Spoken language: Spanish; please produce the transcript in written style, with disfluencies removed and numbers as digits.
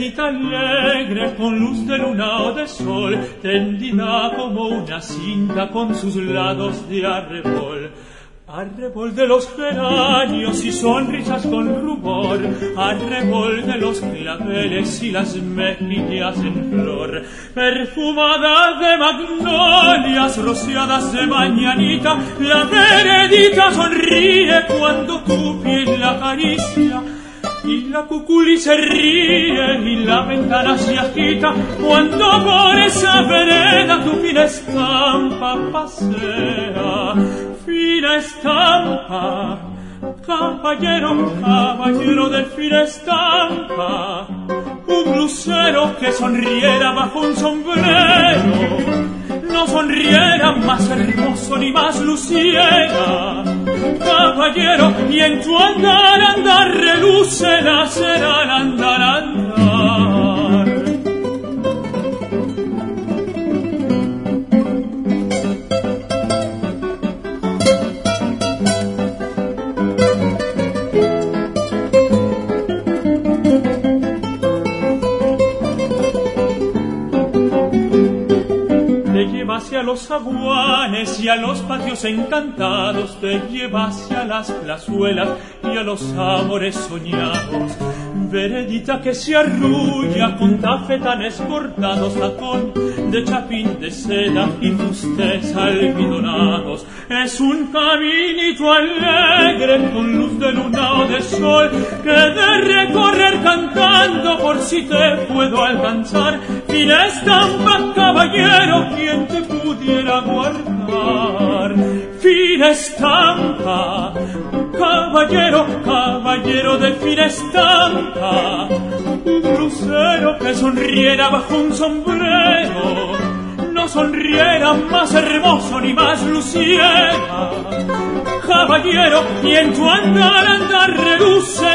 veredita alegre con luz de luna o de sol, tendida como una cinta con sus lados de arrebol. Arrebol de los geranios y sonrisas con rubor, arrebol de los claveles y las mejillas en flor, perfumada de magnolias rociadas de mañanita, la veredita sonríe cuando tu piel la acaricia, y la cuculi se ríe y la ventana se agita cuando por esa vereda tu fina estampa pasea. Fina estampa, caballero, caballero de fina estampa, un lucero que sonriera bajo un sombrero, no sonriera más hermoso ni más luciera. Caballero, y en tu andar reluce la cera al andar. Hacia los aguanes y a los patios encantados, te lleva hacia las plazuelas y a los amores soñados. Veredita que se arrulla con tafetanes bordados, tacón de chapín de seda y fustes almidonados. Es un caminito alegre con luz de luna o de sol, que de recorrer cantando por si te puedo alcanzar. Fina estampa, caballero, quien te pudiera guardar. Fina estampa, caballero, caballero de fina estampa, un lucero que sonriera bajo un sombrero, no sonriera más hermoso ni más luciera. Caballero, y en tu andar reluce